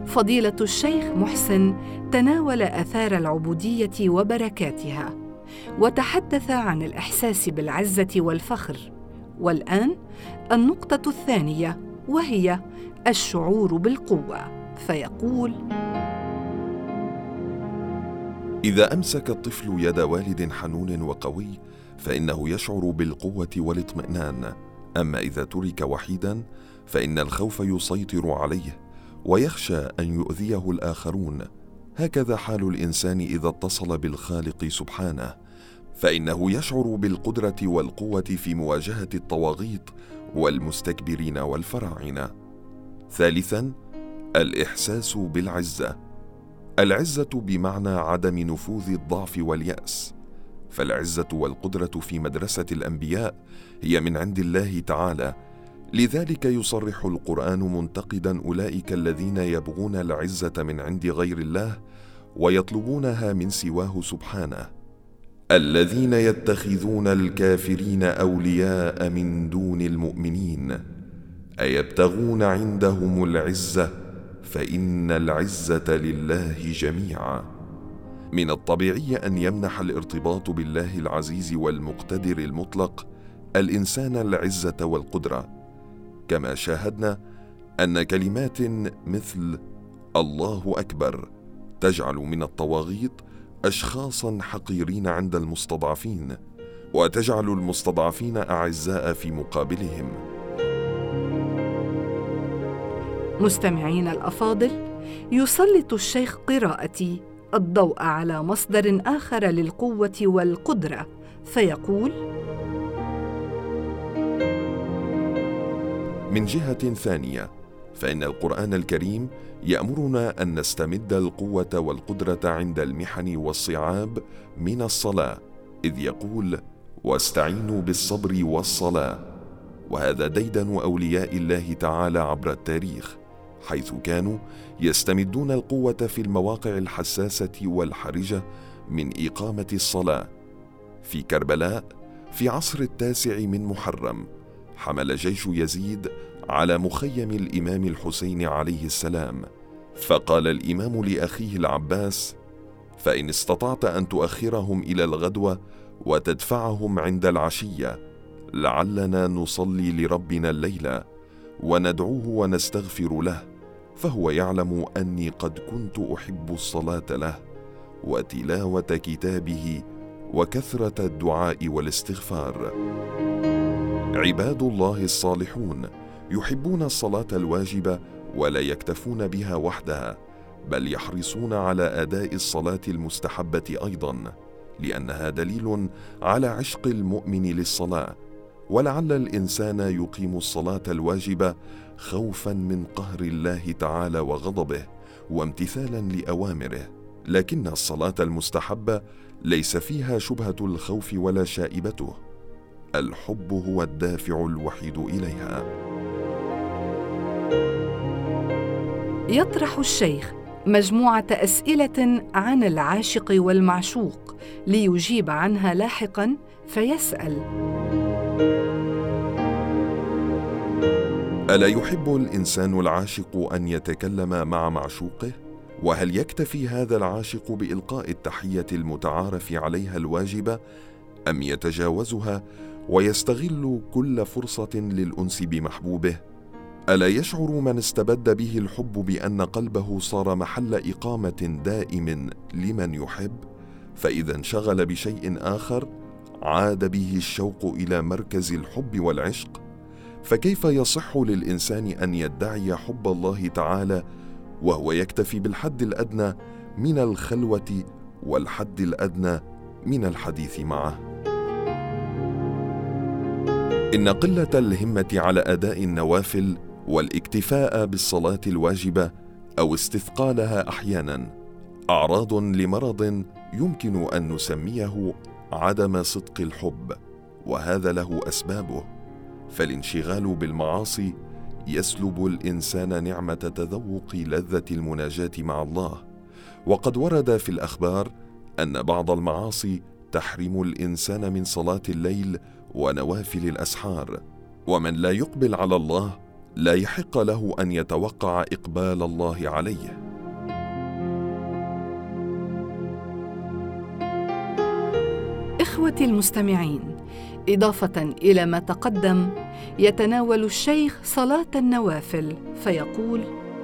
فضيلة الشيخ محسن تناول آثار العبودية وبركاتها، وتحدث عن الإحساس بالعزة والفخر. والآن النقطة الثانية، وهي الشعور بالقوة، فيقول: إذا أمسك الطفل يد والد حنون وقوي فإنه يشعر بالقوة والاطمئنان، أما إذا ترك وحيدا فإن الخوف يسيطر عليه ويخشى أن يؤذيه الآخرون. هكذا حال الإنسان إذا اتصل بالخالق سبحانه، فإنه يشعر بالقدرة والقوة في مواجهة الطواغيت والمستكبرين والفراعنة. ثالثاً، الإحساس بالعزة. العزة بمعنى عدم نفوذ الضعف واليأس، فالعزة والقدرة في مدرسة الأنبياء هي من عند الله تعالى، لذلك يصرح القرآن منتقداً أولئك الذين يبغون العزة من عند غير الله ويطلبونها من سواه سبحانه: الذين يتخذون الكافرين أولياء من دون المؤمنين أيبتغون عندهم العزة فإن العزة لله جميعا. من الطبيعي أن يمنح الارتباط بالله العزيز والمقتدر المطلق الإنسان العزة والقدرة، كما شاهدنا أن كلمات مثل الله أكبر تجعل من الطواغيت أشخاصاً حقيرين عند المستضعفين، وتجعل المستضعفين أعزاء في مقابلهم. مستمعين الأفاضل، يسلط الشيخ قراءتي الضوء على مصدر آخر للقوة والقدرة، فيقول: من جهة ثانية، فإن القرآن الكريم يأمرنا أن نستمد القوة والقدرة عند المحن والصعاب من الصلاة، إذ يقول: واستعينوا بالصبر والصلاة. وهذا ديدن أولياء الله تعالى عبر التاريخ، حيث كانوا يستمدون القوة في المواقع الحساسة والحرجة من إقامة الصلاة. في كربلاء في عصر 9 من محرم حمل جيش يزيد على مخيم الإمام الحسين عليه السلام، فقال الإمام لأخيه العباس: فإن استطعت أن تؤخرهم إلى الغدوة وتدفعهم عند العشية لعلنا نصلي لربنا الليلة وندعوه ونستغفر له، فهو يعلم أني قد كنت أحب الصلاة له وتلاوة كتابه وكثرة الدعاء والاستغفار. عباد الله الصالحون يحبون الصلاة الواجبة ولا يكتفون بها وحدها، بل يحرصون على أداء الصلاة المستحبة أيضاً، لأنها دليل على عشق المؤمن للصلاة. ولعل الإنسان يقيم الصلاة الواجبة خوفاً من قهر الله تعالى وغضبه وامتثالاً لأوامره، لكن الصلاة المستحبة ليس فيها شبهة الخوف ولا شائبته، الحب هو الدافع الوحيد إليها. يطرح الشيخ مجموعة أسئلة عن العاشق والمعشوق ليجيب عنها لاحقاً، فيسأل: ألا يحب الإنسان العاشق أن يتكلم مع معشوقه؟ وهل يكتفي هذا العاشق بإلقاء التحية المتعارف عليها الواجبة، أم يتجاوزها ويستغل كل فرصة للأنس بمحبوبه؟ ألا يشعر من استبد به الحب بأن قلبه صار محل إقامة دائم لمن يحب، فإذا انشغل بشيء آخر عاد به الشوق إلى مركز الحب والعشق؟ فكيف يصح للإنسان أن يدعي حب الله تعالى وهو يكتفي بالحد الأدنى من الخلوة والحد الأدنى من الحديث معه؟ إن قلة الهمة على أداء النوافل والاكتفاء بالصلاة الواجبة أو استثقالها أحياناً أعراض لمرض يمكن أن نسميه عدم صدق الحب، وهذا له أسبابه. فالانشغال بالمعاصي يسلب الإنسان نعمة تذوق لذة المناجاة مع الله، وقد ورد في الأخبار أن بعض المعاصي تحرم الإنسان من صلاة الليل ونوافل الأسحار. ومن لا يقبل على الله لا يحق له أن يتوقع إقبال الله عليه. إخوتي المستمعين، إضافة إلى ما تقدم، يتناول الشيخ صلاة النوافل فيقول: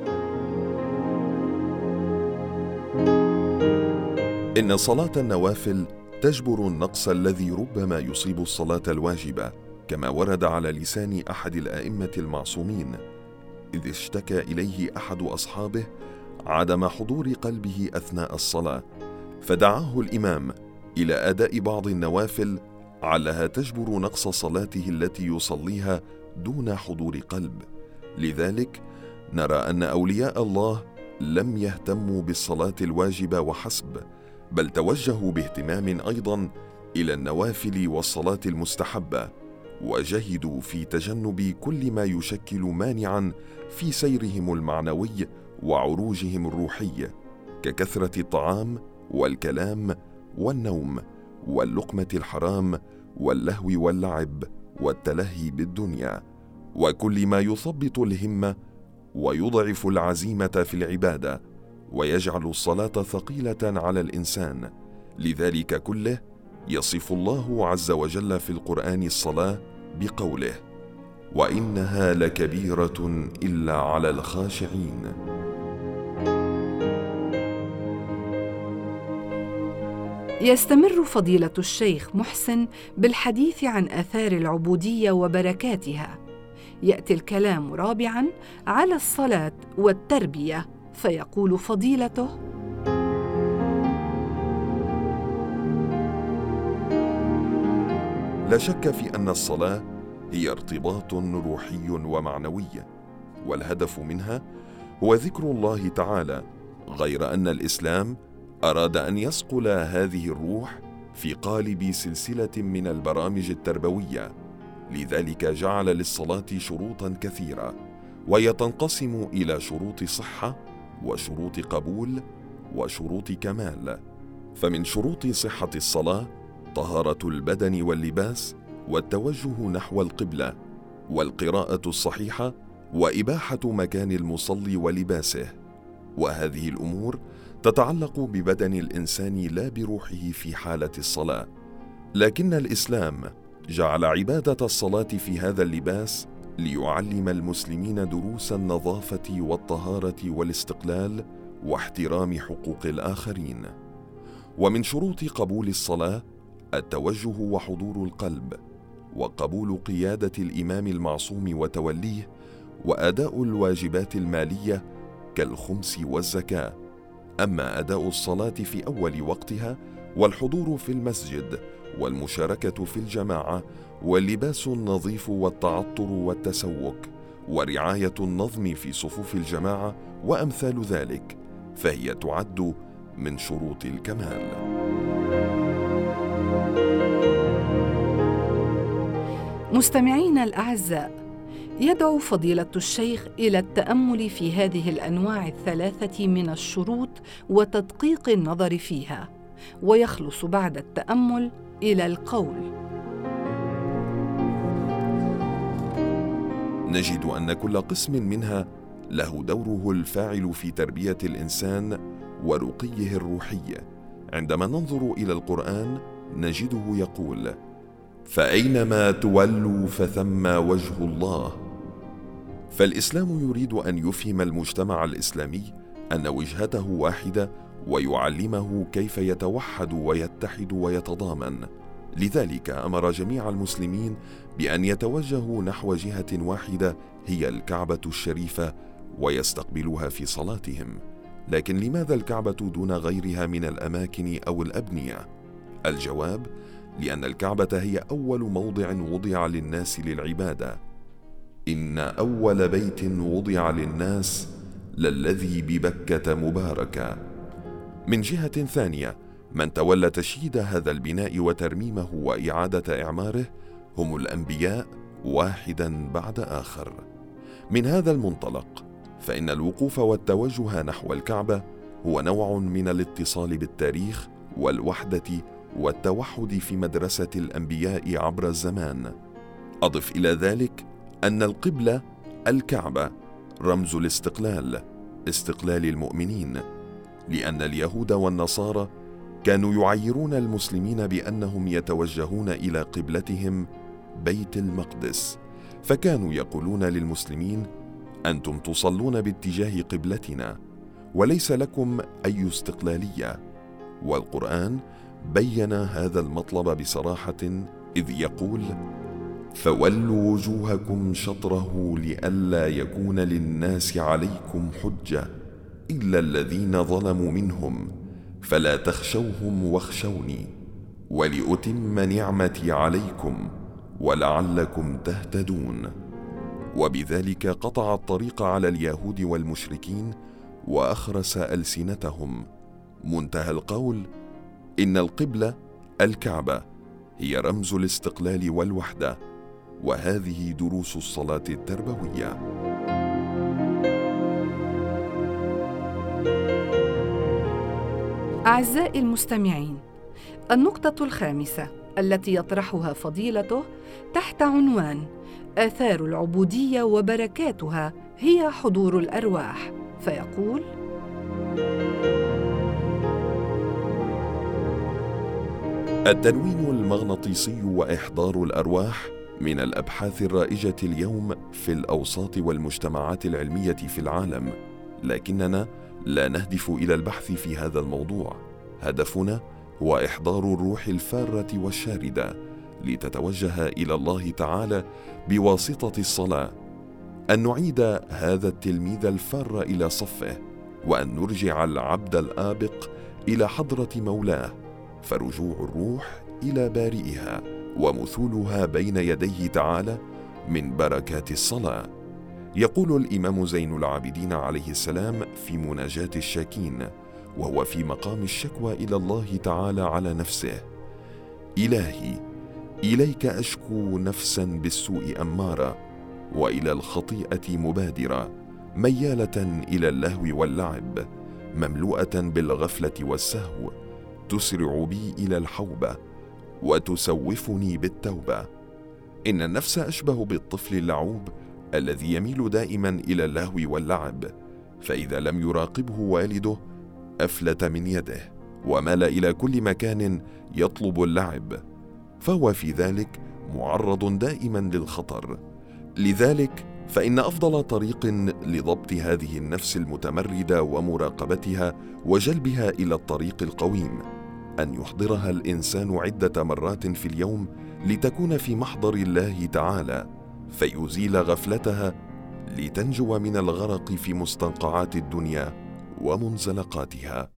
إن صلاة النوافل تجبر النقص الذي ربما يصيب الصلاة الواجبة، كما ورد على لسان أحد الأئمة المعصومين، إذ اشتكى إليه أحد أصحابه عدم حضور قلبه أثناء الصلاة، فدعاه الإمام إلى أداء بعض النوافل علها تجبر نقص صلاته التي يصليها دون حضور قلب. لذلك نرى أن أولياء الله لم يهتموا بالصلاة الواجبة وحسب، بل توجهوا باهتمام أيضا إلى النوافل والصلاة المستحبة، وجهدوا في تجنب كل ما يشكل مانعا في سيرهم المعنوي وعروجهم الروحي، ككثرة الطعام والكلام والنوم واللقمة الحرام واللهو واللعب والتلهي بالدنيا، وكل ما يثبط الهمة ويضعف العزيمة في العبادة ويجعل الصلاة ثقيلة على الإنسان. لذلك كله يصف الله عز وجل في القرآن الصلاة بقوله: وإنها لكبيرة إلا على الخاشعين. يستمر فضيلة الشيخ محسن بالحديث عن آثار العبودية وبركاتها. يأتي الكلام رابعاً على الصلاة والتربية، فيقول فضيلته: لا شك في أن الصلاة هي ارتباط روحي ومعنوي، والهدف منها هو ذكر الله تعالى، غير أن الإسلام أراد أن يصقل هذه الروح في قالب سلسلة من البرامج التربوية، لذلك جعل للصلاة شروطاً كثيرة، وهي تنقسم إلى شروط صحة وشروط قبول وشروط كمال. فمن شروط صحة الصلاة طهارة البدن واللباس، والتوجه نحو القبلة، والقراءة الصحيحة، وإباحة مكان المصلي ولباسه، وهذه الأمور تتعلق ببدن الإنسان لا بروحه في حالة الصلاة. لكن الإسلام جعل عبادة الصلاة في هذا اللباس ليعلم المسلمين دروس النظافة والطهارة والاستقلال واحترام حقوق الآخرين. ومن شروط قبول الصلاة التوجه وحضور القلب، وقبول قيادة الإمام المعصوم وتوليه، وأداء الواجبات المالية كالخمس والزكاة. أما أداء الصلاة في أول وقتها والحضور في المسجد والمشاركة في الجماعة واللباس النظيف والتعطر والتسوق ورعاية النظم في صفوف الجماعة وأمثال ذلك، فهي تعد من شروط الكمال. مستمعينا الأعزاء، يدعو فضيلة الشيخ إلى التأمل في هذه الأنواع الثلاثة من الشروط وتدقيق النظر فيها، ويخلص بعد التأمل إلى القول: نجد أن كل قسم منها له دوره الفاعل في تربية الإنسان ورقيه الروحي. عندما ننظر إلى القرآن نجده يقول: فأينما تولوا فثم وجه الله. فالإسلام يريد أن يفهم المجتمع الإسلامي أن وجهته واحدة، ويعلمه كيف يتوحد ويتحد ويتضامن. لذلك أمر جميع المسلمين بأن يتوجهوا نحو جهة واحدة هي الكعبة الشريفة ويستقبلوها في صلاتهم. لكن لماذا الكعبة دون غيرها من الأماكن أو الأبنية؟ الجواب: لأن الكعبة هي أول موضع وضع للناس للعبادة. إن أول بيت وضع للناس للذي ببكة مباركا. من جهة ثانية، من تولى تشييد هذا البناء وترميمه وإعادة إعماره هم الأنبياء واحدا بعد آخر. من هذا المنطلق فإن الوقوف والتوجه نحو الكعبة هو نوع من الاتصال بالتاريخ والوحدة والتوحد في مدرسة الأنبياء عبر الزمان. أضف إلى ذلك أن القبلة الكعبة رمز الاستقلال، استقلال المؤمنين، لأن اليهود والنصارى كانوا يعيرون المسلمين بأنهم يتوجهون إلى قبلتهم بيت المقدس، فكانوا يقولون للمسلمين: أنتم تصلون باتجاه قبلتنا وليس لكم أي استقلالية. والقرآن بين هذا المطلب بصراحة إذ يقول: فولوا وجوهكم شطره لئلا يكون للناس عليكم حجة إلا الذين ظلموا منهم فلا تخشوهم واخشوني ولأتم نعمتي عليكم ولعلكم تهتدون. وبذلك قطع الطريق على اليهود والمشركين وأخرس ألسنتهم. منتهى القول: إن القبلة الكعبة هي رمز الاستقلال والوحدة، وهذه دروس الصلاة التربوية. أعزائي المستمعين، النقطة الخامسة التي يطرحها فضيلته تحت عنوان آثار العبودية وبركاتها هي حضور الأرواح، فيقول: التنويم المغناطيسي وإحضار الأرواح من الأبحاث الرائجة اليوم في الأوساط والمجتمعات العلمية في العالم، لكننا لا نهدف إلى البحث في هذا الموضوع. هدفنا هو إحضار الروح الفارة والشاردة لتتوجه إلى الله تعالى بواسطة الصلاة، أن نعيد هذا التلميذ الفار إلى صفه، وأن نرجع العبد الآبق إلى حضرة مولاه، فرجوع الروح إلى بارئها ومثولها بين يديه تعالى من بركات الصلاة. يقول الإمام زين العابدين عليه السلام في مناجاة الشاكين وهو في مقام الشكوى إلى الله تعالى على نفسه: إلهي، إليك أشكو نفسا بالسوء أمارة، وإلى الخطيئة مبادرة، ميالة إلى اللهو واللعب، مملوءة بالغفلة والسهو، تسرع بي إلى الحوبة وتسوفني بالتوبة. إن النفس أشبه بالطفل اللعوب الذي يميل دائما إلى اللهو واللعب، فإذا لم يراقبه والده أفلت من يده ومال إلى كل مكان يطلب اللعب، فهو في ذلك معرض دائما للخطر. لذلك فإن أفضل طريق لضبط هذه النفس المتمردة ومراقبتها وجلبها إلى الطريق القويم أن يحضرها الإنسان عدة مرات في اليوم لتكون في محضر الله تعالى، فيزيل غفلتها لتنجو من الغرق في مستنقعات الدنيا ومنزلقاتها.